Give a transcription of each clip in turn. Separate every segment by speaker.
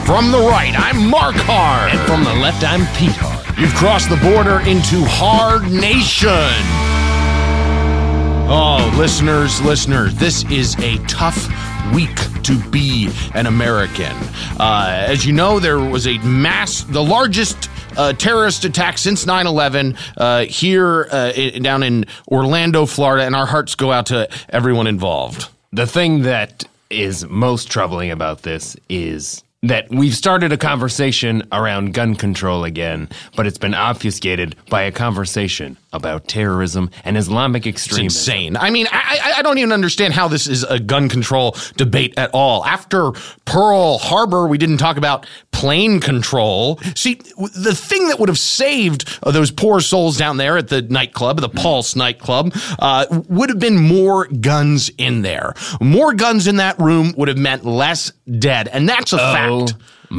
Speaker 1: From the right, I'm Mark Hard.
Speaker 2: And from the left, I'm Pete Hard.
Speaker 1: You've crossed the border into Hard Nation. Oh, listeners, this is a tough week to be an American. As you know, there was the largest terrorist attack since 9/11 here down in Orlando, Florida, and our hearts go out to everyone involved.
Speaker 2: The thing that is most troubling about this is that we've started a conversation around gun control again, but it's been obfuscated by a conversation about terrorism and Islamic extremism.
Speaker 1: It's insane. I mean, I don't even understand how this is a gun control debate at all. After Pearl Harbor, we didn't talk about plane control. See, the thing that would have saved those poor souls down there at the nightclub, the Pulse nightclub, would have been more guns in there. More guns in that room would have meant less dead, and that's a fact.
Speaker 2: Oh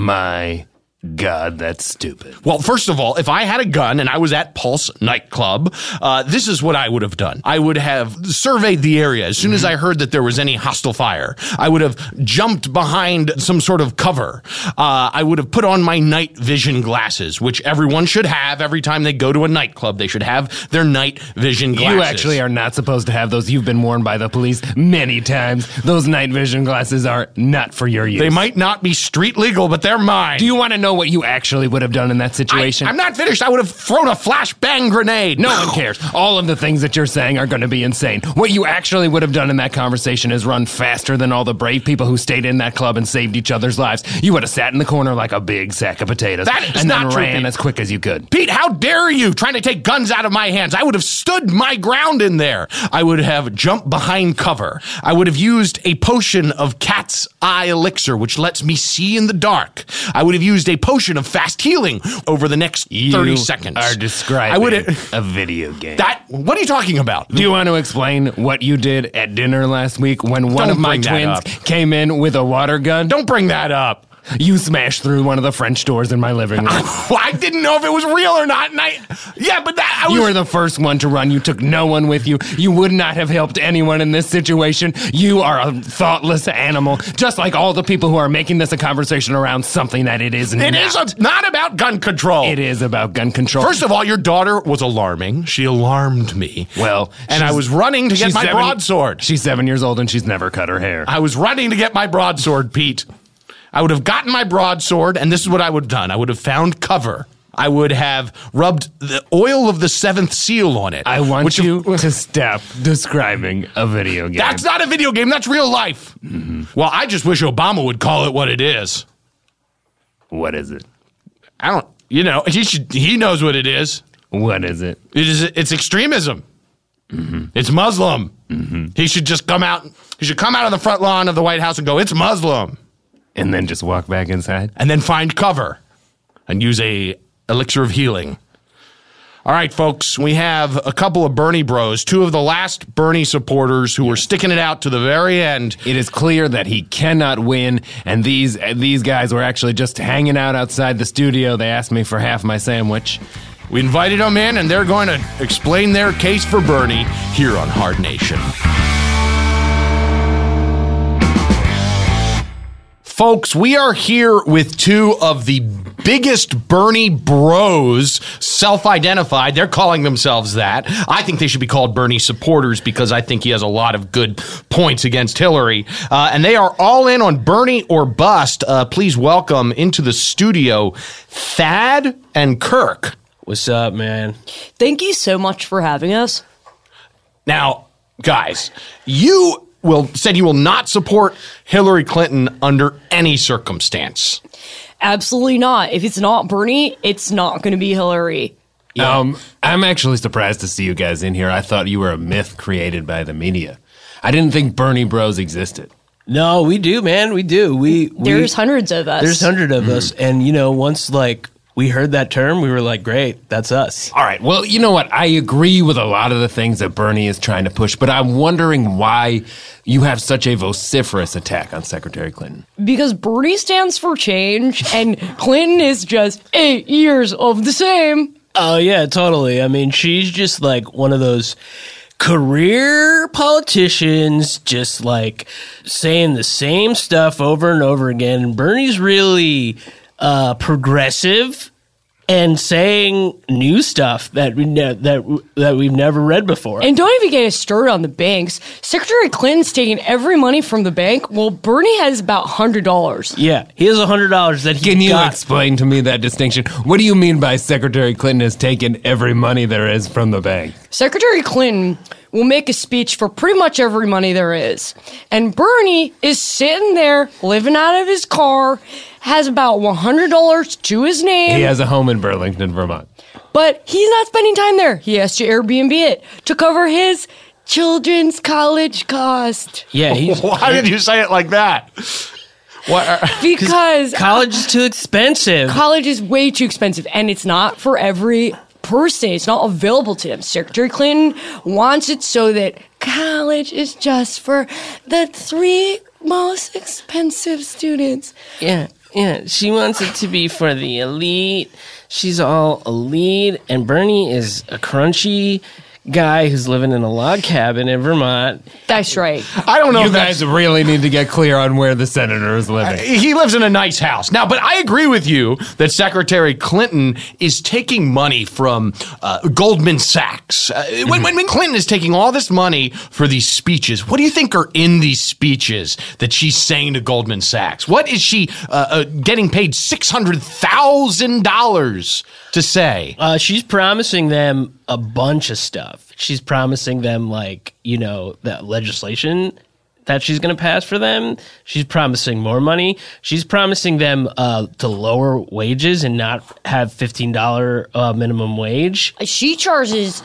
Speaker 2: my God, that's stupid.
Speaker 1: Well, first of all, if I had a gun and I was at Pulse nightclub, this is what I would have done. I would have surveyed the area as soon as I heard that there was any hostile fire. I would have jumped behind some sort of cover. I would have put on my night vision glasses, which everyone should have every time they go to a nightclub. They should have their night vision glasses.
Speaker 2: You actually are not supposed to have those. You've been warned by the police many times. Those night vision glasses are not for your use.
Speaker 1: They might not be street legal, but they're mine.
Speaker 2: Do you want to know what you actually would have done in that situation?
Speaker 1: I'm not finished. I would have thrown a flashbang grenade.
Speaker 2: No one cares. All of the things that you're saying are going to be insane. What you actually would have done in that conversation is run faster than all the brave people who stayed in that club and saved each other's lives. You would have sat in the corner like a big sack of potatoes.
Speaker 1: That is
Speaker 2: and
Speaker 1: not
Speaker 2: then
Speaker 1: true,
Speaker 2: ran
Speaker 1: Pete.
Speaker 2: as quick as you could.
Speaker 1: Pete, how dare you trying to take guns out of my hands? I would have stood my ground in there. I would have jumped behind cover. I would have used a potion of cat's eye elixir, which lets me see in the dark. I would have used a potion of fast healing over the next 30 seconds.
Speaker 2: You are describing a video game.
Speaker 1: What are you talking about?
Speaker 2: Do you want to explain what you did at dinner last week when one of my twins came in with a water gun?
Speaker 1: Don't bring that up.
Speaker 2: You smashed through one of the French doors in my living room.
Speaker 1: I didn't know if it was real or not, and
Speaker 2: You were the first one to run. You took no one with you. You would not have helped anyone in this situation. You are a thoughtless animal, just like all the people who are making this a conversation around something that it is not.
Speaker 1: It is not about gun control.
Speaker 2: It is about gun control.
Speaker 1: First of all, your daughter was alarming. She alarmed me.
Speaker 2: Well,
Speaker 1: and I was running to get my broadsword.
Speaker 2: She's 7 years old and she's never cut her hair.
Speaker 1: I was running to get my broadsword, Pete. I would have gotten my broadsword, and this is what I would have done. I would have found cover. I would have rubbed the oil of the seventh seal on it.
Speaker 2: I want you to stop describing a video game.
Speaker 1: That's not a video game. That's real life. Mm-hmm. Well, I just wish Obama would call it what it is.
Speaker 2: What is it?
Speaker 1: I don't, he knows what it is.
Speaker 2: What is it?
Speaker 1: It's extremism. Mm-hmm. It's Muslim. Mm-hmm. He should just come out on the front lawn of the White House and go, it's Muslim.
Speaker 2: And then just walk back inside?
Speaker 1: And then find cover and use a elixir of healing. All right, folks, we have a couple of Bernie bros, two of the last Bernie supporters who were sticking it out to the very end.
Speaker 2: It is clear that he cannot win, and these guys were actually just hanging out outside the studio. They asked me for half my sandwich.
Speaker 1: We invited them in, and they're going to explain their case for Bernie here on Hard Nation. Folks, we are here with two of the biggest Bernie bros, self-identified. They're calling themselves that. I think they should be called Bernie supporters because I think he has a lot of good points against Hillary. And they are all in on Bernie or bust. Please welcome into the studio Thad and Kirk.
Speaker 3: What's up, man?
Speaker 4: Thank you so much for having us.
Speaker 1: Now, guys, you said you will not support Hillary Clinton under any circumstance.
Speaker 4: Absolutely not. If it's not Bernie, it's not going to be Hillary.
Speaker 2: Yeah. I'm actually surprised to see you guys in here. I thought you were a myth created by the media. I didn't think Bernie bros existed.
Speaker 3: No, we do, man. We do.
Speaker 4: There's hundreds of us.
Speaker 3: There's hundreds of us. And, once, we heard that term, we were like, great, that's us.
Speaker 2: All right. Well, you know what? I agree with a lot of the things that Bernie is trying to push, but I'm wondering why you have such a vociferous attack on Secretary Clinton.
Speaker 4: Because Bernie stands for change, and Clinton is just 8 years of the same.
Speaker 3: Oh, yeah, totally. I mean, she's just like one of those career politicians just like saying the same stuff over and over again. And Bernie's really progressive and saying new stuff that we've never read before.
Speaker 4: And don't even get us started on the banks. Secretary Clinton's taking every money from the bank. Well, Bernie has about $100.
Speaker 3: Yeah, he has $100 that he
Speaker 2: Can you
Speaker 3: got.
Speaker 2: explain to me that distinction? What do you mean by Secretary Clinton has taken every money there is from the bank?
Speaker 4: Secretary Clinton will make a speech for pretty much every money there is. And Bernie is sitting there, living out of his car, has about $100 to his name.
Speaker 2: He has a home in Burlington, Vermont.
Speaker 4: But he's not spending time there. He has to Airbnb it to cover his children's college cost.
Speaker 3: Yeah, he's,
Speaker 1: Why did you say it like that? What?
Speaker 4: Because
Speaker 3: college is too expensive.
Speaker 4: college is way too expensive, and it's not for every person. It's not available to them. Secretary Clinton wants it so that college is just for the 3 most expensive students.
Speaker 3: Yeah, she wants it to be for the elite. She's all elite, and Bernie is a crunchy guy who's living in a log cabin in Vermont.
Speaker 4: That's right.
Speaker 1: I don't know
Speaker 2: You
Speaker 1: if that's...
Speaker 2: guys really need to get clear on where the senator is living.
Speaker 1: He lives in a nice house. Now, but I agree with you that Secretary Clinton is taking money from Goldman Sachs. When Clinton is taking all this money for these speeches, what do you think are in these speeches that she's saying to Goldman Sachs? What is she getting paid $600,000 to say?
Speaker 3: She's promising them a bunch of stuff. She's promising them, like, you know, that legislation that she's going to pass for them. She's promising more money. She's promising them to lower wages and not have $15 minimum wage.
Speaker 4: She charges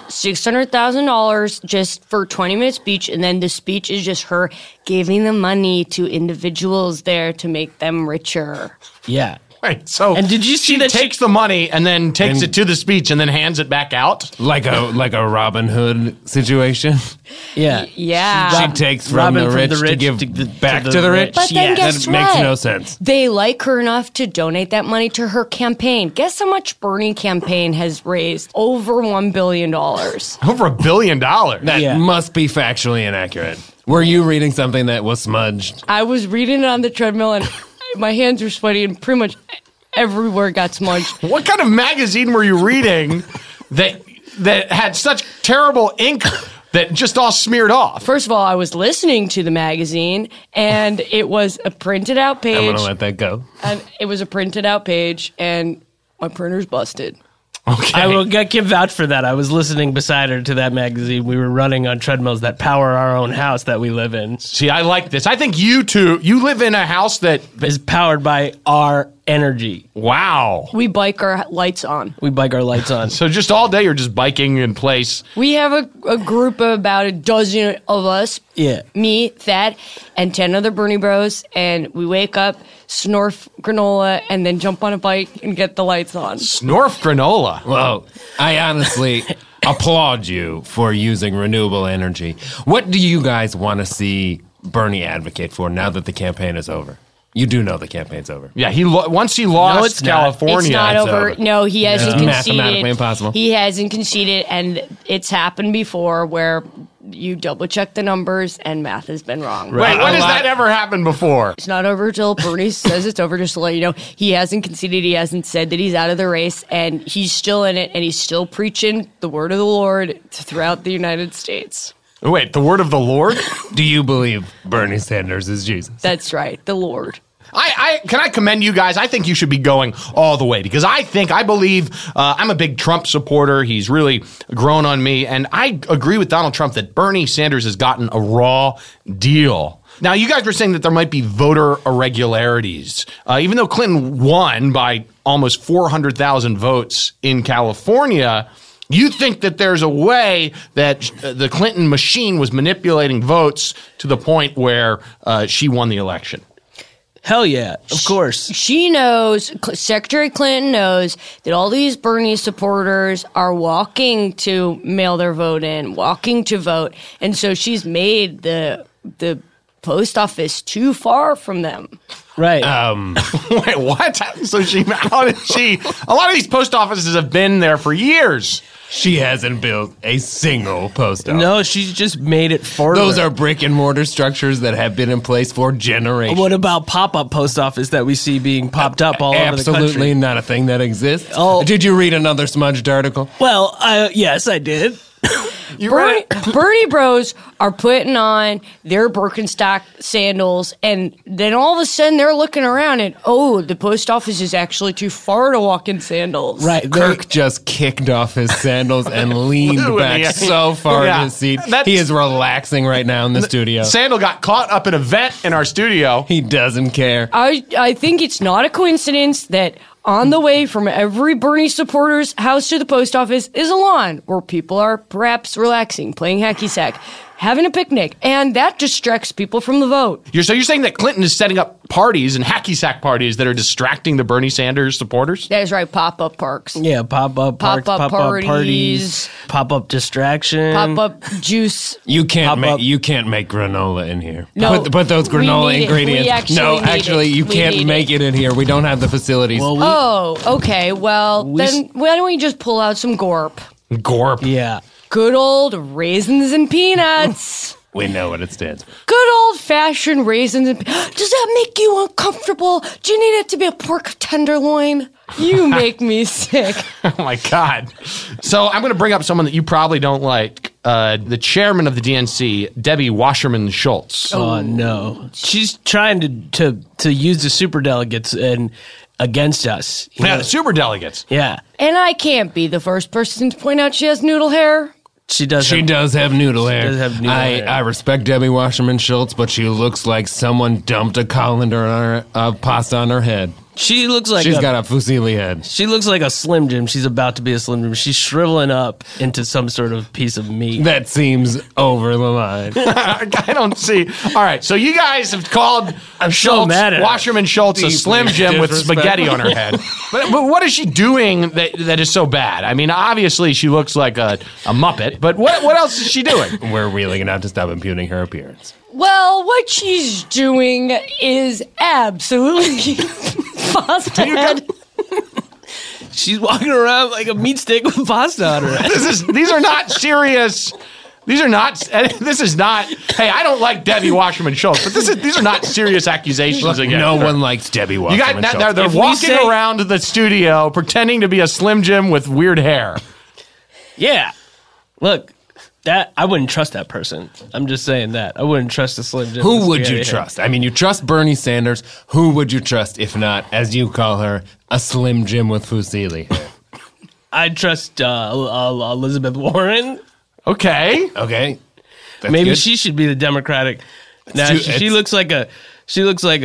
Speaker 4: $600,000 just for a 20-minute speech, and then the speech is just her giving the money to individuals there to make them richer.
Speaker 3: Yeah.
Speaker 1: Right. So,
Speaker 3: And did you see
Speaker 1: she
Speaker 3: that
Speaker 1: takes the money and then takes it to the speech and then hands it back out?
Speaker 2: Like a Robin Hood situation.
Speaker 3: Yeah.
Speaker 4: Yeah.
Speaker 2: She takes from
Speaker 3: Robbing
Speaker 2: the rich to give back to the rich.
Speaker 4: But then guess
Speaker 2: That makes
Speaker 4: what?
Speaker 2: no sense.
Speaker 4: They like her enough to donate that money to her campaign. Guess how much Bernie campaign has raised? Over $1 billion.
Speaker 1: Over $1 billion.
Speaker 2: That
Speaker 3: Yeah.
Speaker 2: must be factually inaccurate. Were you reading something that was smudged?
Speaker 4: I was reading it on the treadmill, and my hands were sweaty, and pretty much every word got smudged.
Speaker 1: What kind of magazine were you reading that had such terrible ink that just all smeared off?
Speaker 4: First of all, I was listening to the magazine, and it was a printed out
Speaker 2: I'm
Speaker 4: page.
Speaker 2: going to let that go.
Speaker 4: And it was a printed out page, and my printer's busted.
Speaker 1: Okay.
Speaker 3: I can vouch for that. I was listening beside her to that magazine. We were running on treadmills that power our own house that we live in.
Speaker 1: See, I like this. I think you live in a house that
Speaker 3: Is powered by our energy.
Speaker 1: wow.
Speaker 4: We bike our lights on.
Speaker 3: We bike our lights on.
Speaker 1: So just all day you're just biking in place.
Speaker 4: We have a group of about a dozen of us.
Speaker 3: Yeah.
Speaker 4: Me, Thad, and 10 other Bernie bros, and we wake up, snorf granola, and then jump on a bike and get the lights on.
Speaker 1: Snorf granola.
Speaker 2: Well, I honestly applaud you for using renewable energy. What do you guys want to see Bernie advocate for now that the campaign is over? You do know the campaign's over.
Speaker 1: Yeah, once he lost
Speaker 3: it's not.
Speaker 1: California.
Speaker 4: It's not over. No, he hasn't
Speaker 2: It's
Speaker 4: conceded.
Speaker 2: mathematically impossible.
Speaker 4: He hasn't conceded, and it's happened before where you double check the numbers and math has been wrong.
Speaker 1: Wait, when
Speaker 2: A
Speaker 1: has
Speaker 2: lot-
Speaker 1: that ever happened before?
Speaker 4: It's not over till Bernie says it's over, just to let you know. He hasn't conceded. He hasn't said that he's out of the race, and he's still in it, and he's still preaching the word of the Lord throughout the United States.
Speaker 1: Wait, the word of the Lord?
Speaker 2: Do you believe Bernie Sanders is Jesus?
Speaker 4: That's right, the Lord.
Speaker 1: Can I commend you guys? I think you should be going all the way because I believe I'm a big Trump supporter. He's really grown on me. And I agree with Donald Trump that Bernie Sanders has gotten a raw deal. Now, you guys were saying that there might be voter irregularities. Even though Clinton won by almost 400,000 votes in California, you think that there's a way that the Clinton machine was manipulating votes to the point where she won the election.
Speaker 3: Hell yeah, of course.
Speaker 4: She knows, Secretary Clinton knows that all these Bernie supporters are walking to mail their vote in, walking to vote. And so she's made the post office too far from them.
Speaker 3: Right.
Speaker 1: Wait, what? So how did she? A lot of these post offices have been there for years.
Speaker 2: She hasn't built a single post office.
Speaker 3: No, she's just made it for
Speaker 2: Those
Speaker 3: her.
Speaker 2: are brick and mortar structures that have been in place for generations.
Speaker 3: What about pop-up post office that we see being popped up all over the country?
Speaker 2: Absolutely not a thing that exists.
Speaker 3: Oh.
Speaker 2: Did you read another smudged article?
Speaker 3: Well, yes, I did.
Speaker 4: Bernie Bros are putting on their Birkenstock sandals, and then all of a sudden they're looking around and, the post office is actually too far to walk in sandals.
Speaker 3: Right.
Speaker 2: Kirk just kicked off his sandals and leaned back so far in his seat. He is relaxing right now in the studio.
Speaker 1: Sandal got caught up in a vent in our studio.
Speaker 2: He doesn't care.
Speaker 4: I think it's not a coincidence that on the way from every Bernie supporter's house to the post office is a lawn where people are perhaps relaxing, playing hacky sack, having a picnic, and that distracts people from the vote.
Speaker 1: You're saying that Clinton is setting up parties and hacky sack parties that are distracting the Bernie Sanders supporters?
Speaker 4: That is right, pop-up parks.
Speaker 3: Yeah, pop-up parks,
Speaker 4: Pop-up
Speaker 3: parties, pop-up distraction.
Speaker 4: Pop-up juice.
Speaker 2: You can't
Speaker 3: Pop up.
Speaker 2: make granola in here.
Speaker 4: No,
Speaker 2: put those
Speaker 4: we
Speaker 2: granola
Speaker 4: need it.
Speaker 2: ingredients.
Speaker 4: We actually
Speaker 2: No,
Speaker 4: need
Speaker 2: actually,
Speaker 4: it.
Speaker 2: you
Speaker 4: We
Speaker 2: can't
Speaker 4: need
Speaker 2: make it in here. We don't have the facilities.
Speaker 3: Well,
Speaker 4: Okay. Well, then why don't we just pull out some Gorp?
Speaker 1: Gorp.
Speaker 3: yeah.
Speaker 4: Good old raisins and peanuts.
Speaker 2: We know what it stands for.
Speaker 4: Good old-fashioned raisins and Does that make you uncomfortable? Do you need it to be a pork tenderloin? You make me sick.
Speaker 1: Oh my God. So I'm going to bring up someone that you probably don't like. The chairman of the DNC, Debbie Wasserman Schultz.
Speaker 3: Oh no, she's trying to use the superdelegates and against us. you
Speaker 1: Yeah,
Speaker 3: know?
Speaker 1: the super delegates.
Speaker 3: Yeah.
Speaker 4: And I can't be the first person to point out she has noodle hair.
Speaker 3: She does.
Speaker 2: She does have noodle hair.
Speaker 3: does have noodle hair.
Speaker 2: I respect Debbie Wasserman Schultz, but she looks like someone dumped a colander on pasta on her head.
Speaker 3: She looks like
Speaker 2: She's got a fusilli head.
Speaker 3: She looks like a Slim Jim. She's about to be a Slim Jim. She's shriveling up into some sort of piece of meat.
Speaker 2: That seems over the line.
Speaker 1: I don't see. All right, so you guys have called
Speaker 3: so mad at her.
Speaker 1: Wasserman Schultz a
Speaker 2: Deeply
Speaker 1: Slim Jim with spaghetti on her head. But what is she doing that is so bad? I mean, obviously she looks like a Muppet, but what else is she doing?
Speaker 2: We're really going to have to stop impugning her appearance.
Speaker 4: Well, what she's doing is absolutely pasta head.
Speaker 3: She's walking around like a meat stick with pasta on her head.
Speaker 1: These are not serious. This is not. Hey, I don't like Debbie Wasserman Schultz, but these are not serious accusations against
Speaker 2: No
Speaker 1: her.
Speaker 2: one likes Debbie
Speaker 1: You
Speaker 2: Wasserman
Speaker 1: got
Speaker 2: Schultz.
Speaker 1: they're
Speaker 3: If we
Speaker 1: walking
Speaker 3: say-
Speaker 1: around the studio pretending to be a Slim Jim with weird hair.
Speaker 3: Yeah. Look, that I wouldn't trust that person. I'm just saying that. I wouldn't trust a Slim Jim.
Speaker 2: Who
Speaker 3: with
Speaker 2: would you
Speaker 3: spaghetti head.
Speaker 2: trust? I mean, you trust Bernie Sanders. Who would you trust if not, as you call her, a Slim Jim with fusilli?
Speaker 3: I'd trust Elizabeth Warren.
Speaker 1: Okay.
Speaker 2: Okay. That's
Speaker 3: Maybe
Speaker 2: good.
Speaker 3: she should be the Democratic. Now
Speaker 2: too-
Speaker 3: she
Speaker 2: it's-
Speaker 3: looks like a she looks like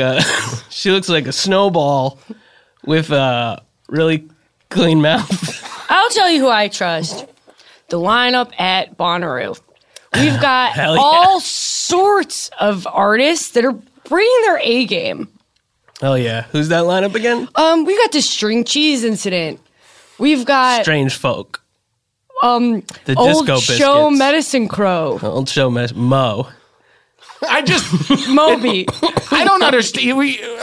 Speaker 3: a snowball with a really clean mouth.
Speaker 4: I'll tell you who I trust. The lineup at Bonnaroo. We've got
Speaker 3: Hell yeah.
Speaker 4: all sorts of artists that are bringing their A game.
Speaker 3: Oh yeah, who's that lineup again?
Speaker 4: We got the string cheese incident. We've got
Speaker 3: Strange folk.
Speaker 4: the
Speaker 3: disco
Speaker 4: old show
Speaker 3: biscuits.
Speaker 4: Medicine Crow.
Speaker 3: Old show mess Mo.
Speaker 1: I just
Speaker 4: Moby.
Speaker 1: I don't understand.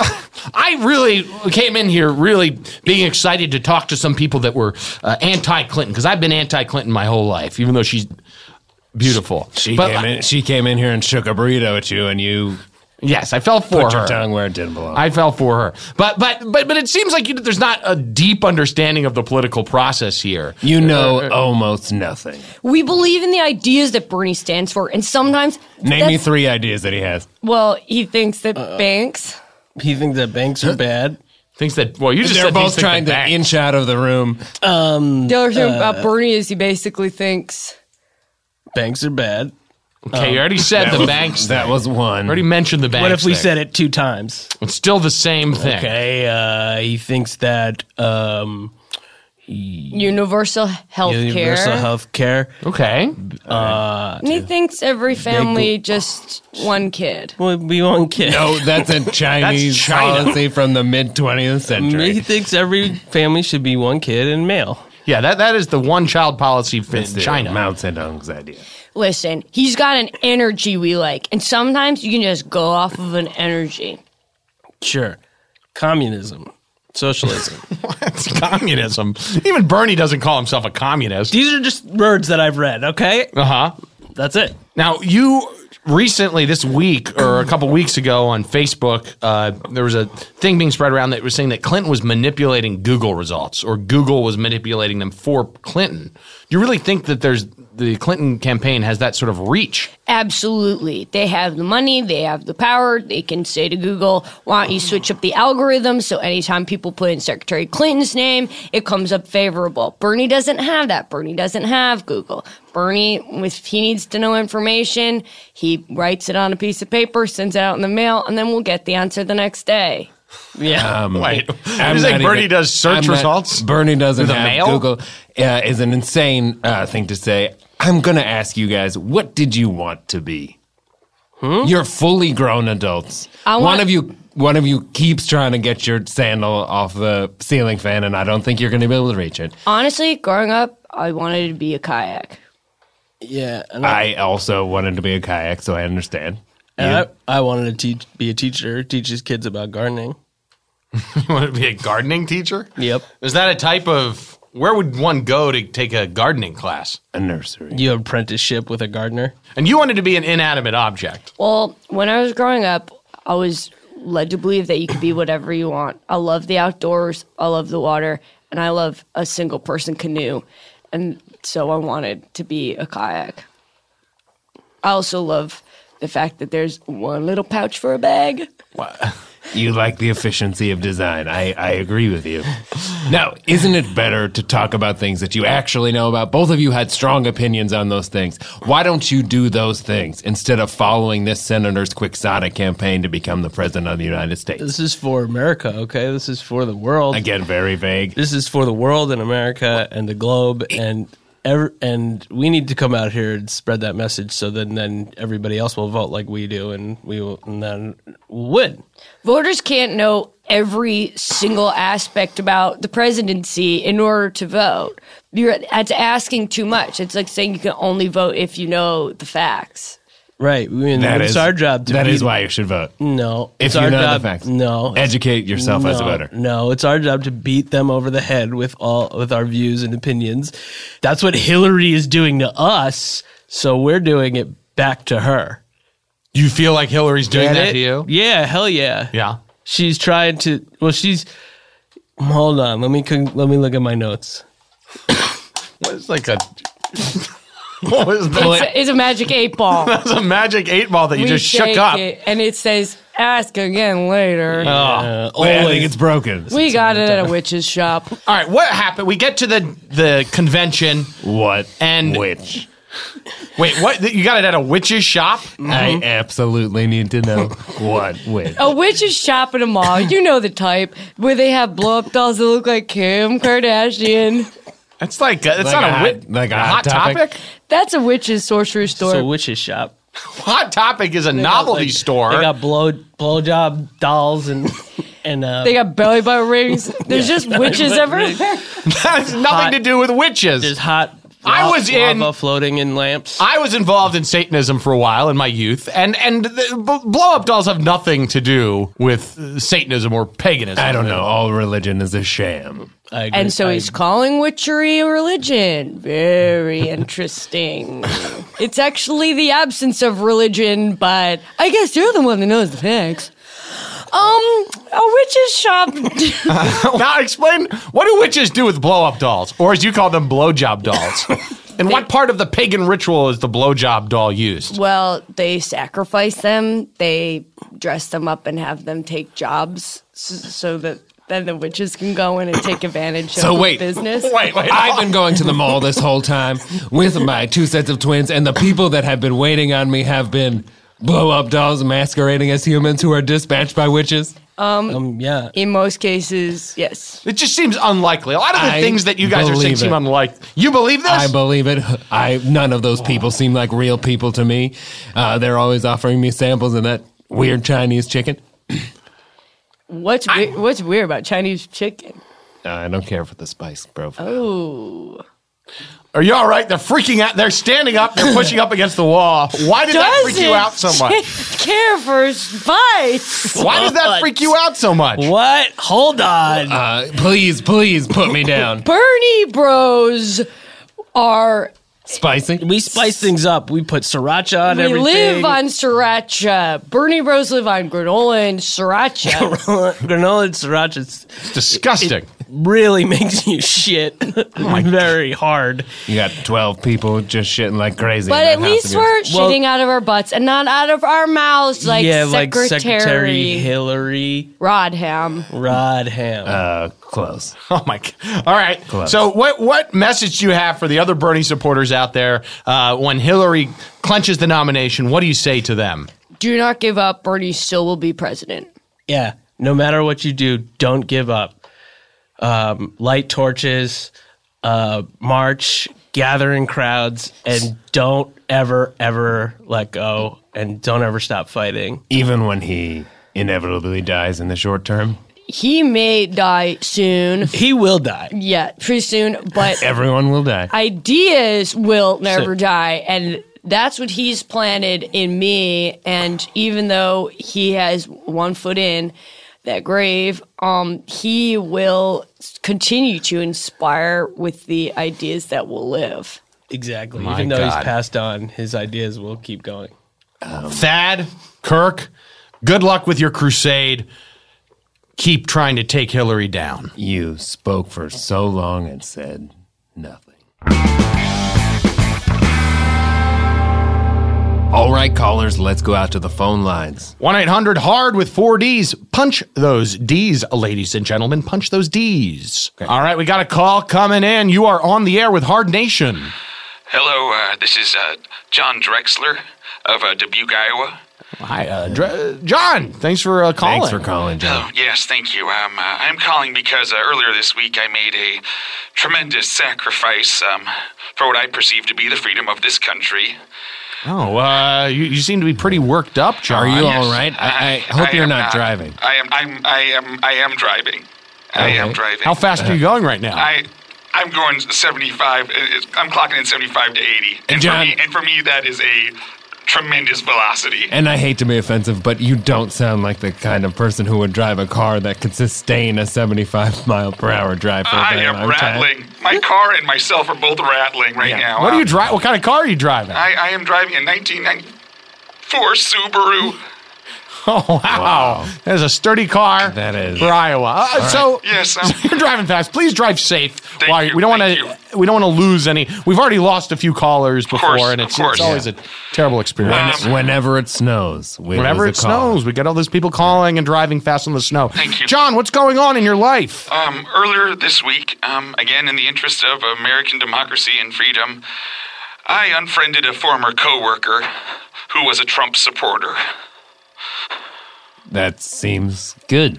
Speaker 1: I really came in here really being excited to talk to some people that were anti-Clinton because I've been anti-Clinton my whole life, even though she's beautiful.
Speaker 2: She came in here and shook a burrito at you, and you
Speaker 1: Yes, I fell for
Speaker 2: put
Speaker 1: her.
Speaker 2: your tongue where it didn't belong.
Speaker 1: I fell for her. But it seems like there's not a deep understanding of the political process here.
Speaker 2: You know almost nothing.
Speaker 4: We believe in the ideas that Bernie stands for, and sometimes
Speaker 2: Name me
Speaker 4: that's-
Speaker 2: 3 ideas that he has.
Speaker 4: Well, he thinks that banks.
Speaker 3: He thinks that banks are bad.
Speaker 1: Thinks that you just
Speaker 2: They're
Speaker 1: said
Speaker 2: both trying to inch out of the room.
Speaker 4: The other thing about Bernie is he basically thinks
Speaker 3: Banks are bad.
Speaker 1: Okay, you already said the banks.
Speaker 2: That was one.
Speaker 1: Already mentioned the banks.
Speaker 3: What if we
Speaker 1: thing.
Speaker 3: said it 2 times?
Speaker 1: It's still the same thing.
Speaker 3: Okay, he thinks that
Speaker 4: universal health
Speaker 3: universal
Speaker 4: care.
Speaker 3: health care
Speaker 1: Okay.
Speaker 4: And he thinks every family just one kid.
Speaker 3: would be one kid.
Speaker 2: No, that's a Chinese
Speaker 1: That's China.
Speaker 2: policy from the mid-20th
Speaker 3: He
Speaker 2: century.
Speaker 3: thinks every family should be one kid and male.
Speaker 1: Yeah, that is the one-child policy in
Speaker 2: It's
Speaker 1: China.
Speaker 2: Mao Zedong's idea.
Speaker 4: Listen, he's got an energy we like, and sometimes you can just go off of an energy.
Speaker 3: Sure. Communism. Socialism.
Speaker 1: It's communism. Even Bernie doesn't call himself a communist.
Speaker 3: These are just words that I've read, okay?
Speaker 1: Uh-huh.
Speaker 3: That's it.
Speaker 1: Now, you recently, this week, or a couple weeks ago on Facebook, there was a thing being spread around that was saying that Clinton was manipulating Google results, or Google was manipulating them for Clinton. Do you really think that the Clinton campaign has that sort of reach?
Speaker 4: Absolutely. They have the money, they have the power. They can say to Google, why don't you switch up the algorithm so anytime people put in Secretary Clinton's name, it comes up favorable. Bernie doesn't have that. Bernie doesn't have Google. Bernie, if he needs to know information, he writes it on a piece of paper, sends it out in the mail, and then we'll get the answer the next day.
Speaker 3: Yeah.
Speaker 1: Wait, you say Bernie does search results?
Speaker 2: Bernie doesn't
Speaker 1: Through the
Speaker 2: have
Speaker 1: mail?
Speaker 2: Google. Is an insane thing to say. I'm going to ask you guys, what did you want to be? You're fully grown adults. One of you keeps trying to get your sandal off the ceiling fan, and I don't think you're going to be able to reach it.
Speaker 4: Honestly, growing up, I wanted to be a kayak.
Speaker 3: Yeah. And
Speaker 2: I also wanted to be a kayak, so I understand.
Speaker 3: I wanted to be a teacher, teaches kids about gardening.
Speaker 1: You want to be a gardening teacher?
Speaker 3: Yep.
Speaker 1: Is that a type of... Where would one go to take a gardening class?
Speaker 2: A nursery.
Speaker 3: You have apprenticeship with a gardener?
Speaker 1: And you wanted to be an inanimate object.
Speaker 4: Well, when I was growing up, I was led to believe that you could be whatever you want. I love the outdoors, I love the water, and I love a single person canoe. And so I wanted to be a kayak. I also love the fact that there's one little pouch for a bag.
Speaker 2: You like the efficiency of design. I agree with you. Now, isn't it better to talk about things that you actually know about? Both of you had strong opinions on those things. Why don't you do those things instead of following this senator's quixotic campaign to become the president of the United States?
Speaker 3: This is for America, okay? This is for the world.
Speaker 2: Again, very vague.
Speaker 3: This is for the world and America and the globe, and we need to come out here and spread that message so then everybody else will vote like we do, and then we'll win.
Speaker 4: Voters can't know every single aspect about the presidency in order to vote. That's asking too much. It's like saying you can only vote if you know the facts.
Speaker 3: Right. I mean, it's our job to
Speaker 2: That is why you should vote.
Speaker 3: No.
Speaker 2: If
Speaker 3: It's
Speaker 2: you
Speaker 3: our
Speaker 2: know
Speaker 3: job,
Speaker 2: the facts.
Speaker 3: No.
Speaker 2: Educate yourself as a voter.
Speaker 3: No, it's our job to beat them over the head with our views and opinions. That's what Hillary is doing to us, so we're doing it back to her.
Speaker 1: You feel like Hillary's doing
Speaker 3: Get
Speaker 1: that
Speaker 3: it?
Speaker 1: to you?
Speaker 3: Yeah, hell yeah.
Speaker 1: Yeah.
Speaker 3: She's trying to. Well, hold on. Let me look at my notes.
Speaker 1: What is like a... What was that?
Speaker 4: It's a magic 8-ball.
Speaker 1: That's a magic 8-ball that you just shook
Speaker 4: shake
Speaker 1: up.
Speaker 4: it, and it says, ask again later.
Speaker 2: Wait, I think it's broken.
Speaker 4: We got it at a witch's shop.
Speaker 1: All right, what happened? We get to the convention.
Speaker 2: What?
Speaker 1: And-
Speaker 2: which?
Speaker 1: Wait, what? You got it at a witch's shop?
Speaker 2: I absolutely need to know what which.
Speaker 4: A witch's shop in a mall. You know the type where they have blow-up dolls that look like Kim Kardashian.
Speaker 1: It's like it's
Speaker 2: Like
Speaker 1: not
Speaker 2: a
Speaker 1: a hot
Speaker 2: topic?
Speaker 1: topic.
Speaker 4: That's a witch's sorcery store.
Speaker 3: So witch's shop.
Speaker 1: Hot Topic is a novelty store.
Speaker 3: They got blowjob dolls and
Speaker 4: they got belly button rings. There's just witches everywhere.
Speaker 1: That has nothing to do with witches.
Speaker 3: there's hot.
Speaker 1: I was in-
Speaker 3: lava floating in lamps.
Speaker 1: I was involved in Satanism for a while in my youth, and the blow-up dolls have nothing to do with Satanism or paganism.
Speaker 2: I don't know. All religion is a sham.
Speaker 3: I agree.
Speaker 4: And so
Speaker 3: I-
Speaker 4: he's calling witchery a religion. Very interesting. It's actually the absence of religion, but I guess you're the one that knows the facts. A witch's shop.
Speaker 1: Now explain, what do witches do with blow-up dolls? Or as you call them, blowjob dolls? In what part of the pagan ritual is the blowjob doll used?
Speaker 4: Well, they sacrifice them. They dress them up and have them take jobs so that then the witches can go in and take advantage of the business.
Speaker 1: Wait.
Speaker 2: I've been going to the mall this whole time with my 2 sets of twins, and the people that have been waiting on me have been blow-up dolls masquerading as humans who are dispatched by witches.
Speaker 3: yeah.
Speaker 4: In most cases, yes.
Speaker 1: It just seems unlikely. A lot of the
Speaker 2: I
Speaker 1: things that you guys are saying
Speaker 2: believe
Speaker 1: seem
Speaker 2: it.
Speaker 1: unlikely. You believe this?
Speaker 2: I believe it. None of those people seem like real people to me. They're always offering me samples of that weird Chinese chicken.
Speaker 4: What's weird about Chinese chicken?
Speaker 2: I don't care for the spice, bro.
Speaker 4: Oh.
Speaker 1: Are you all right? They're freaking out. They're standing up. They're pushing up against the wall. Why did that freak you out so much?
Speaker 4: Care for spice.
Speaker 1: Why did that freak you out so much?
Speaker 3: What? Hold on.
Speaker 2: Please put me down.
Speaker 4: Bernie Bros are.
Speaker 2: Spicy?
Speaker 3: We spice things up. We put sriracha on
Speaker 4: We
Speaker 3: everything.
Speaker 4: live on sriracha. Bernie Bros live on granola and sriracha.
Speaker 3: Granola and sriracha. It's
Speaker 1: Disgusting.
Speaker 3: really makes you shit very hard.
Speaker 2: You got 12 people just shitting like crazy.
Speaker 4: But
Speaker 2: in
Speaker 4: at
Speaker 2: that house
Speaker 4: least
Speaker 2: of yours.
Speaker 4: we're shitting out of our butts and not out of our mouths like
Speaker 3: like Secretary Hillary
Speaker 4: Rodham.
Speaker 2: Close.
Speaker 1: Oh my God. All right.
Speaker 2: Close.
Speaker 1: So what message do you have for the other Bernie supporters out there when Hillary clenches the nomination? What do you say to them?
Speaker 4: Do not give up. Bernie still will be president.
Speaker 3: Yeah. No matter what you do, don't give up. Light torches, march, gather in crowds, and don't ever let go, and don't ever stop fighting.
Speaker 2: Even when he inevitably dies in the short term.
Speaker 4: He may die soon.
Speaker 3: He will die.
Speaker 4: Yeah, pretty soon. But
Speaker 2: Everyone will die.
Speaker 4: ideas will never
Speaker 3: So-
Speaker 4: die. And that's what he's planted in me. And even though he has one foot in that grave, he will continue to inspire with the ideas that will live.
Speaker 3: Exactly.
Speaker 1: My
Speaker 3: Even though
Speaker 1: God.
Speaker 3: he's passed on, his ideas will keep going.
Speaker 1: Thad, Kirk, good luck with your crusade. Keep trying to take Hillary down.
Speaker 2: You spoke for so long and said nothing. All right, callers, let's go out to the phone lines.
Speaker 1: 1-800-HARD with 4 Ds. Punch those Ds, ladies and gentlemen. Punch those Ds. All right, we got a call coming in. You are on the air with Hard Nation.
Speaker 5: Hello, this is John Drexler of Dubuque, Iowa.
Speaker 1: Hi, John. Thanks for calling.
Speaker 2: Thanks for calling, John.
Speaker 5: Oh, yes, thank you. I'm calling because earlier this week I made a tremendous sacrifice for what I perceive to be the freedom of this country.
Speaker 1: Oh, you seem to be pretty worked up, John.
Speaker 2: Are you
Speaker 5: Yes,
Speaker 2: all right? I hope you're
Speaker 5: am
Speaker 2: not driving.
Speaker 5: I am driving. I am driving.
Speaker 1: How fast are you going right now?
Speaker 5: I'm going 75. I'm clocking in 75 to 80. And
Speaker 2: John-
Speaker 5: for me, that is a tremendous velocity.
Speaker 2: And I hate to be offensive, but you don't sound like the kind of person who would drive a car that could sustain a 75 mile per hour drive for a
Speaker 5: I
Speaker 2: very
Speaker 5: am
Speaker 2: long time.
Speaker 5: rattling. My car and myself are both rattling right now.
Speaker 1: What do you drive? What kind of car are you driving?
Speaker 5: I am driving a 1994 Subaru.
Speaker 1: Oh, wow. There's a sturdy car
Speaker 2: That is.
Speaker 1: for Iowa. So,
Speaker 5: Yes,
Speaker 1: so you're driving fast. Please drive safe.
Speaker 5: Thank you,
Speaker 1: We don't
Speaker 5: thank
Speaker 1: want to. We don't want to lose any. We've already lost a few callers before,
Speaker 5: course,
Speaker 1: and
Speaker 5: of
Speaker 1: it's
Speaker 5: course.
Speaker 1: always a terrible experience.
Speaker 2: Whenever it snows.
Speaker 1: Whenever it snows, we get all those people calling and driving fast on the snow.
Speaker 5: Thank you.
Speaker 1: John. What's going on in your life?
Speaker 5: Earlier this week, again in the interest of American democracy and freedom, I unfriended a former coworker who was a Trump supporter.
Speaker 2: That seems good.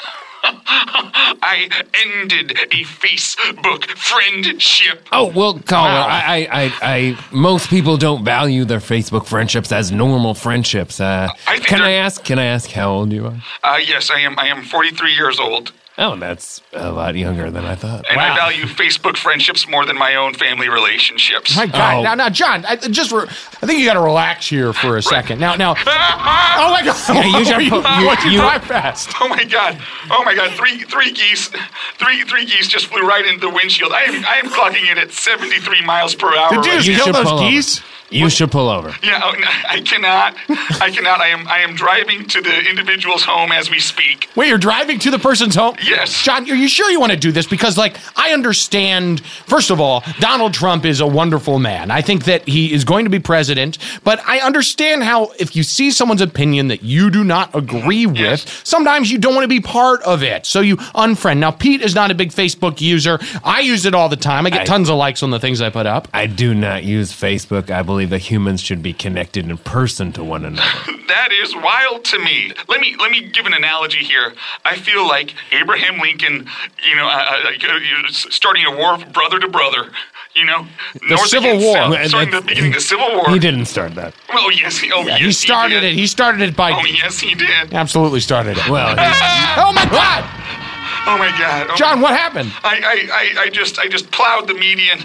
Speaker 5: I ended a Facebook friendship.
Speaker 2: Oh, well, caller,
Speaker 1: Wow.
Speaker 2: I most people don't value their Facebook friendships as normal friendships.
Speaker 5: think
Speaker 2: Can I
Speaker 5: they're-
Speaker 2: ask how old you are?
Speaker 5: Yes, I am 43 years old,
Speaker 2: Oh, that's a lot younger than I thought.
Speaker 5: and
Speaker 1: Wow.
Speaker 5: I value Facebook friendships more than my own family relationships.
Speaker 1: My God.
Speaker 2: Oh.
Speaker 1: Now, John. I think you got to relax here for a second. Now. Oh my God.
Speaker 2: you should put-
Speaker 1: Why'd you
Speaker 2: you-
Speaker 1: drive fast?
Speaker 5: Oh my God! Three geese just flew right into the windshield. I am clocking in at 73 miles per hour.
Speaker 1: Did you just
Speaker 2: You
Speaker 1: kill
Speaker 2: should
Speaker 1: those
Speaker 2: pull over.
Speaker 1: geese?
Speaker 2: You should pull over.
Speaker 5: Yeah, oh, no, I cannot. I am driving to the individual's home as we speak.
Speaker 1: Wait, you're driving to the person's home?
Speaker 5: Yes.
Speaker 1: John, are you sure you want to do this? Because, I understand, first of all, Donald Trump is a wonderful man. I think that he is going to be president, but I understand how if you see someone's opinion that you do not agree with,
Speaker 5: Yes.
Speaker 1: sometimes you don't want to be part of it. So you unfriend. Now, Pete is not a big Facebook user. I use it all the time. I get tons of likes on the things I put up.
Speaker 2: I do not use Facebook. I believe that humans should be connected in person to one another.
Speaker 5: That is wild to me. Let me give an analogy here. I feel like Abraham Lincoln, starting a war brother to brother. North
Speaker 1: Civil
Speaker 5: against
Speaker 1: War.
Speaker 5: South, starting the beginning of the Civil War.
Speaker 2: He didn't start that.
Speaker 5: Well, yes, yes,
Speaker 1: He started
Speaker 5: did.
Speaker 1: it. He started it by...
Speaker 5: Oh, yes, he did.
Speaker 1: Absolutely started it.
Speaker 2: Well,
Speaker 1: Oh, my God!
Speaker 5: Oh my God,
Speaker 1: John, what happened?
Speaker 5: I just plowed the median.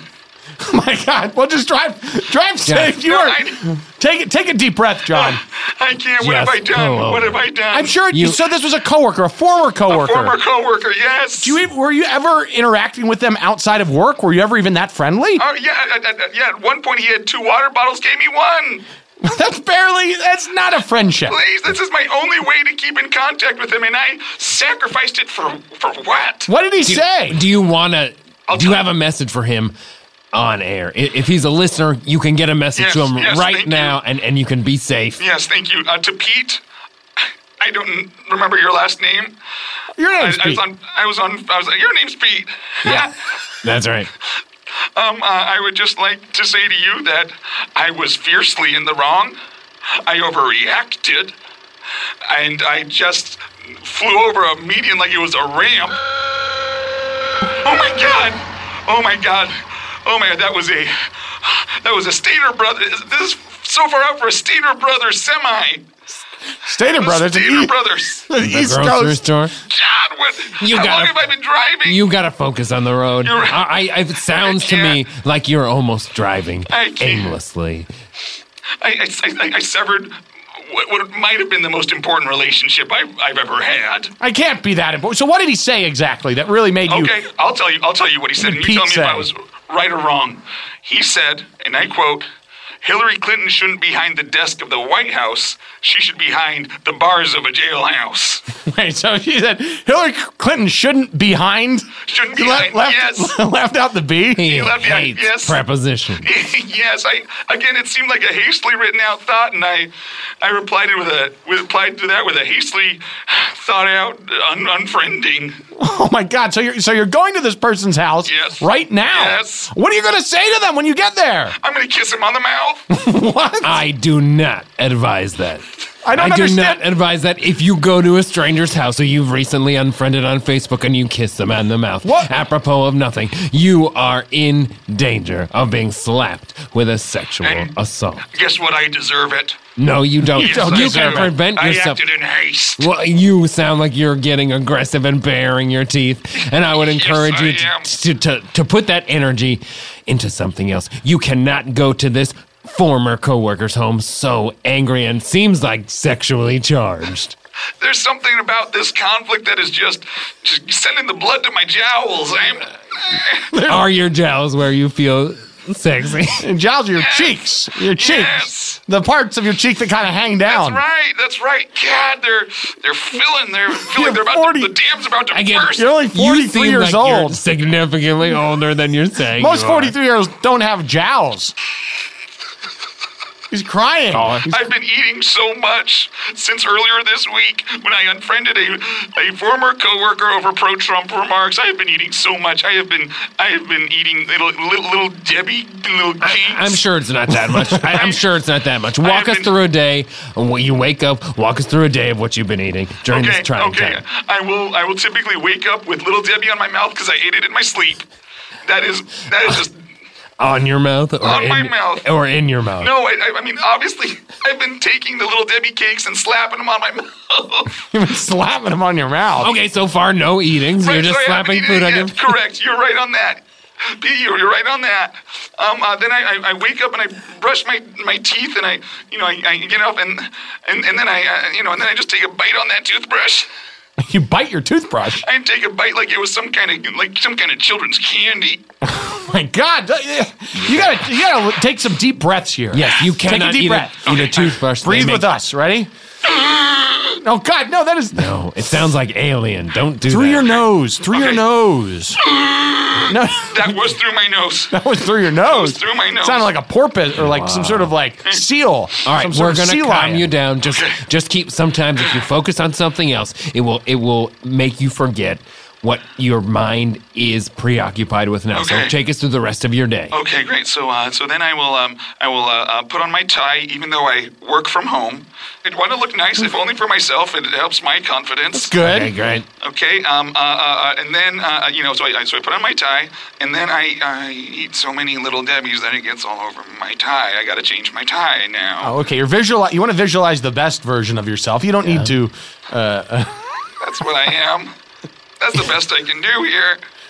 Speaker 1: Oh my God! Well, just drive safe. You
Speaker 5: No,
Speaker 1: are take a deep breath, John.
Speaker 5: I can't. What have I done? What have I done?
Speaker 1: I'm sure. So this was a coworker, a former coworker.
Speaker 5: Former coworker, yes.
Speaker 1: Were you ever interacting with them outside of work? Were you ever even that friendly?
Speaker 5: Oh yeah. At one point, he had 2 water bottles. Gave me one.
Speaker 1: That's not a friendship.
Speaker 5: Please, this is my only way to keep in contact with him, and I sacrificed it for what?
Speaker 1: What did he say?
Speaker 2: Do you want to? Do you have a message for him on air? If he's a listener, you can get a message to him right now, and you can be safe.
Speaker 5: Yes, thank you. To Pete, I don't remember your last name.
Speaker 1: Your name's Pete.
Speaker 5: Your name's Pete.
Speaker 2: Yeah, that's right.
Speaker 5: I would just like to say to you that I was fiercely in the wrong. I overreacted, and I just flew over a median like it was a ramp. Oh my God! Oh my God! Oh my God! That was a Stater Brothers. This is so far out for a Stater Brothers semi.
Speaker 1: Stater Brothers.
Speaker 5: Stater Brothers.
Speaker 1: The East
Speaker 2: Grocery
Speaker 1: Coast.
Speaker 2: store.
Speaker 5: God, how long have I been driving?
Speaker 2: You got to focus on the road.
Speaker 5: You're right.
Speaker 2: It sounds to me like you're almost driving
Speaker 5: I can't.
Speaker 2: aimlessly.
Speaker 5: I severed what might have been the most important relationship I've ever had.
Speaker 1: I can't be that important. So what did he say exactly that really made you?
Speaker 5: Okay, I'll tell you what he said, and you tell me if I was right or wrong. He said, and I quote, "Hillary Clinton shouldn't be behind the desk of the White House. She should be behind the bars of a jailhouse."
Speaker 1: Wait, so he said Hillary Clinton shouldn't behind?
Speaker 5: Shouldn't be behind, yes.
Speaker 1: Left out the B?
Speaker 2: He
Speaker 5: left behind,
Speaker 2: hates
Speaker 5: yes.
Speaker 2: preposition.
Speaker 5: Yes, it seemed like a hastily written out thought, and I replied to that with a hastily thought out unfriending.
Speaker 1: Oh my God! So you're going to this person's house right now?
Speaker 5: Yes.
Speaker 1: What are you going to say to them when you get there?
Speaker 5: I'm going to kiss him on the mouth.
Speaker 1: What?
Speaker 2: I do not advise that.
Speaker 1: I don't
Speaker 2: do
Speaker 1: understand.
Speaker 2: not advise that if you go to a stranger's house who you've recently unfriended on Facebook and you kiss them on the mouth.
Speaker 1: What?
Speaker 2: Apropos of nothing, you are in danger of being slapped with a sexual assault.
Speaker 5: Guess what? I deserve it.
Speaker 2: No, you don't.
Speaker 5: Yes,
Speaker 2: you
Speaker 5: I
Speaker 2: can
Speaker 5: do.
Speaker 2: prevent
Speaker 5: I
Speaker 2: yourself.
Speaker 5: acted in haste.
Speaker 2: Well, you sound like you're getting aggressive and baring your teeth, and I would encourage you to put that energy into something else. You cannot go to this former coworker's home so angry and seems like sexually charged.
Speaker 5: There's something about this conflict that is just sending the blood to my jowls.
Speaker 2: Are your jowls where you feel sexy?
Speaker 1: And jowls are your cheeks. Your cheeks.
Speaker 5: Yes.
Speaker 1: The parts of your cheek that kind of hang down.
Speaker 5: That's right. God, they're filling. They're the dam's about to burst.
Speaker 1: You're only 43
Speaker 2: you seem
Speaker 1: years
Speaker 2: like you're
Speaker 1: old.
Speaker 2: significantly older than you're saying.
Speaker 1: Most
Speaker 2: you are.
Speaker 1: 43-year-olds don't have jowls. He's crying.
Speaker 5: I've been eating so much since earlier this week when I unfriended a former coworker over pro-Trump remarks. I have been eating so much. I have been eating little Debbie little cakes.
Speaker 2: I'm sure it's not that much. I'm sure it's not that much. Walk us through a day. When you wake up, walk us through a day of what you've been eating during this trying time.
Speaker 5: I will typically wake up with little Debbie on my mouth because I ate it in my sleep. That is just
Speaker 2: on your mouth, or
Speaker 5: on my mouth,
Speaker 2: or in your mouth.
Speaker 5: No, I mean obviously I've been taking the little Debbie cakes and slapping them on my mouth.
Speaker 1: You've been slapping them on your mouth.
Speaker 2: Okay, so far no eating. So you're just slapping food on your.
Speaker 5: Correct. You're right on that. Pete, you're right on that. Then I wake up and I brush my teeth and I get up and then I just take a bite on that toothbrush.
Speaker 1: You bite your toothbrush.
Speaker 5: I take a bite like it was some kind of children's candy.
Speaker 1: Oh my God! You gotta take some deep breaths here.
Speaker 2: Yes, you cannot
Speaker 1: take a deep breath.
Speaker 2: eat a toothbrush.
Speaker 1: Breathe with us. Ready? Oh God, no! That is
Speaker 2: no. It sounds like Alien. Don't do
Speaker 1: through
Speaker 2: that.
Speaker 1: your nose. Through your nose. No,
Speaker 5: that was through my nose.
Speaker 1: That was through your nose.
Speaker 5: That was through my nose.
Speaker 1: Sounded like a porpoise or like some sort of like seal.
Speaker 2: All right, we're gonna calm
Speaker 1: lion.
Speaker 2: you down. Just keep. Sometimes if you focus on something else, it will make you forget what your mind is preoccupied with now.
Speaker 5: Okay.
Speaker 2: So take us through the rest of your day.
Speaker 5: Okay, great. So then I will put on my tie, even though I work from home. I want to look nice, if only for myself. It helps my confidence.
Speaker 1: Good.
Speaker 2: Okay, great.
Speaker 5: Okay. And then so I put on my tie, and then I eat so many little Debbies that it gets all over my tie. I got to change my tie now.
Speaker 1: Oh, okay. You want to visualize the best version of yourself. You don't need to.
Speaker 5: That's what I am. That's the best I can do here.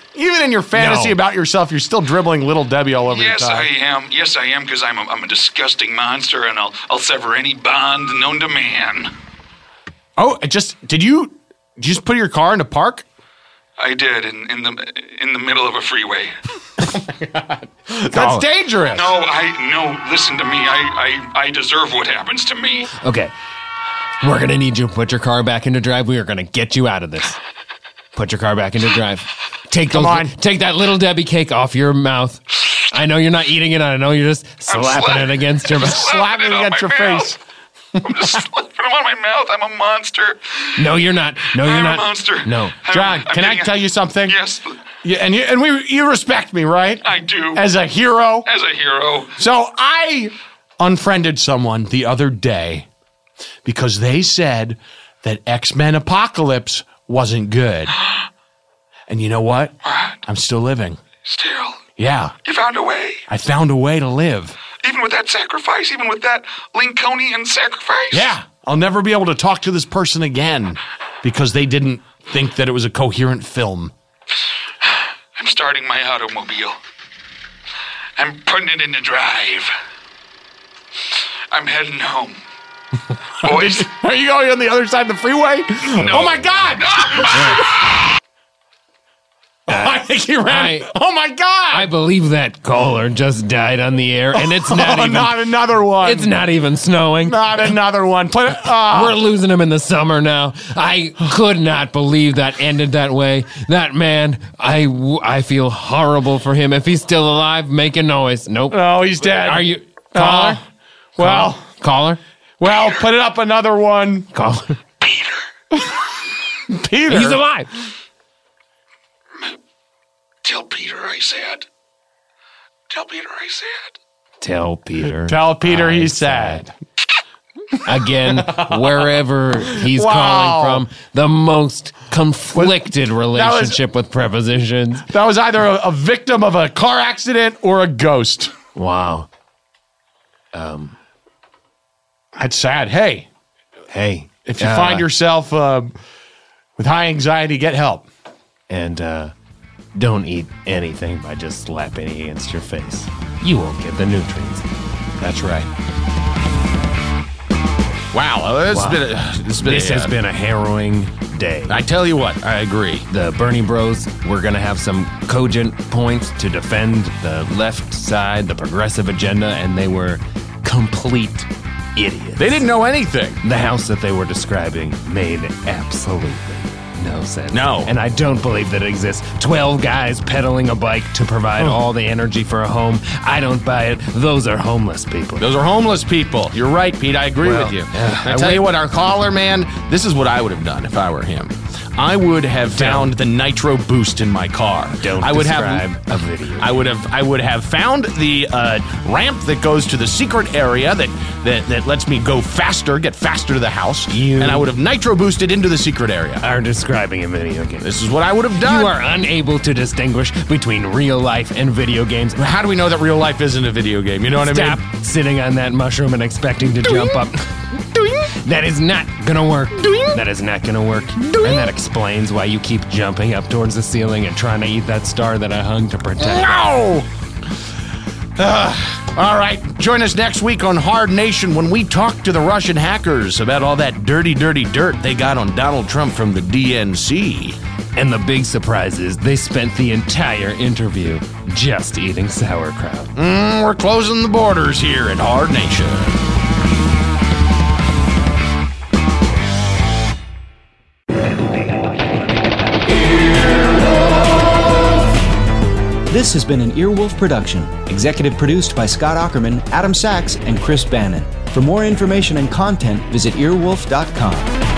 Speaker 1: Even in your fantasy
Speaker 2: No.
Speaker 1: about yourself, you're still dribbling Little Debbie all over
Speaker 5: Yes,
Speaker 1: your
Speaker 5: I
Speaker 1: time.
Speaker 5: am. Yes, I am, because I'm a disgusting monster, and I'll sever any bond known to man.
Speaker 1: Oh, did you just put your car in a park?
Speaker 5: I did in the middle of a freeway.
Speaker 1: That's dangerous.
Speaker 5: No. Listen to me. I deserve what happens to me.
Speaker 2: Okay. We're going to need you to put your car back into drive. We are going to get you out of this. Put your car back into drive. Take that Little Debbie cake off your mouth. I know you're not eating it. I know you're just slapping it against your mouth.
Speaker 1: Slapping it against your face.
Speaker 5: I'm just slapping it on my mouth. I'm a monster.
Speaker 2: No, you're not. No, you're
Speaker 5: I'm
Speaker 2: not.
Speaker 5: a monster.
Speaker 2: No.
Speaker 1: John, can I tell you something?
Speaker 5: Yes,
Speaker 1: Yeah, and you respect me, right?
Speaker 5: I do.
Speaker 1: As a hero.
Speaker 5: As a hero.
Speaker 1: So I unfriended someone the other day because they said that X-Men Apocalypse wasn't good. And you know what? I'm still living.
Speaker 5: Still.
Speaker 1: Yeah.
Speaker 5: You found a way.
Speaker 1: I found a way to live.
Speaker 5: Even with that sacrifice, even with that Lincolnian sacrifice.
Speaker 1: Yeah. I'll never be able to talk to this person again because they didn't think that it was a coherent film.
Speaker 5: I'm starting my automobile. I'm putting it into drive. I'm heading home. Boys.
Speaker 1: Are you going on the other side of the freeway?
Speaker 5: No.
Speaker 1: Oh my God! I think he ran. Oh my God!
Speaker 2: I believe that caller just died on the air, and it's not even.
Speaker 1: Not another one.
Speaker 2: It's not even snowing.
Speaker 1: Not another one.
Speaker 2: We're losing him in the summer now. I could not believe that ended that way. That man, I feel horrible for him. If he's still alive, make a noise. Nope.
Speaker 1: Oh, he's dead.
Speaker 2: Are you caller? Caller?
Speaker 1: Well, put it up another one.
Speaker 2: Caller.
Speaker 1: Peter.
Speaker 2: He's alive.
Speaker 5: Tell Peter I said. Tell Peter I said.
Speaker 2: Tell Peter.
Speaker 1: Tell Peter
Speaker 2: I
Speaker 1: he's sad.
Speaker 2: Again, wherever he's
Speaker 1: Wow.
Speaker 2: calling from, the most conflicted relationship with prepositions.
Speaker 1: That was either a victim of a car accident or a ghost.
Speaker 2: Wow.
Speaker 1: That's sad. Hey,
Speaker 2: Hey.
Speaker 1: if you find yourself with high anxiety, get help.
Speaker 2: And don't eat anything by just slapping it against your face. You won't get the nutrients.
Speaker 1: That's right. Wow,
Speaker 2: This has been a harrowing day.
Speaker 1: I tell you what, I agree.
Speaker 2: The Bernie Bros were going to have some cogent points to defend the left side, the progressive agenda, and they were complete idiots.
Speaker 1: They didn't know anything.
Speaker 2: The house that they were describing made absolutely no sense.
Speaker 1: No.
Speaker 2: And I don't believe that it exists. 12 guys pedaling a bike to provide all the energy for a home. I don't buy it. Those are homeless people.
Speaker 1: Those are homeless people. You're right, Pete. I agree
Speaker 2: Well,
Speaker 1: with you.
Speaker 2: yeah,
Speaker 1: I tell you what, our caller, man, this is what I would have done if I were him. I would have found the nitro boost in my car.
Speaker 2: Don't describe a video.
Speaker 1: I would have found the ramp that goes to the secret area that lets me go faster, get faster to the house, and I would have nitro boosted into the secret area.
Speaker 2: Are describing a video game.
Speaker 1: This is what I would have done.
Speaker 2: You are unable to distinguish between real life and video games.
Speaker 1: How do we know that real life isn't a video game? You know what I
Speaker 2: Stop
Speaker 1: mean?
Speaker 2: sitting on that mushroom and expecting to jump up. That is not gonna work. That is not gonna work. And that explains why you keep jumping up towards the ceiling and trying to eat that star that I hung to protect.
Speaker 1: No! All right, join us next week on Hard Nation when we talk to the Russian hackers about all that dirty, dirty dirt they got on Donald Trump from the DNC.
Speaker 2: And the big surprise is they spent the entire interview just eating sauerkraut.
Speaker 1: We're closing the borders here at Hard Nation.
Speaker 6: This has been an Earwolf production, executive produced by Scott Ackerman, Adam Sachs, and Chris Bannon. For more information and content, visit earwolf.com.